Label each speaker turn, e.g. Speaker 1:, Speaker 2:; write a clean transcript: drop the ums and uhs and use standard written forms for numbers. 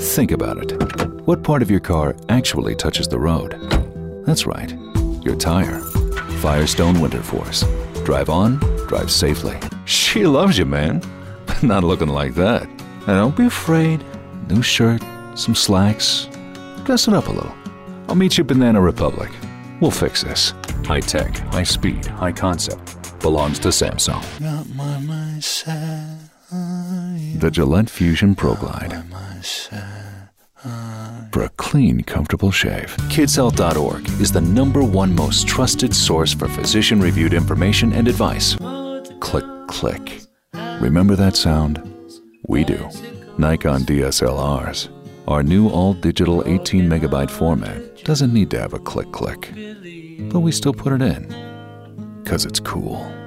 Speaker 1: Think about it. What part of your car actually touches the road? That's right, your tire. Firestone Winter Force. Drive on, drive safely. She loves you, man. Not looking like that. And don't be afraid. New shirt, some slacks. Dress it up a little. I'll meet you at Banana Republic. We'll fix this. High tech, high speed, high concept. Belongs to Samsung. The Gillette Fusion Pro Glide. For a clean, comfortable shave. KidsHealth.org is the #1 most trusted source for physician-reviewed information and advice. Click, click. Remember that sound? We do. Nikon DSLRs. Our new all-digital 18-megabyte format doesn't need to have a click, click. But we still put it in. 'Cause it's cool.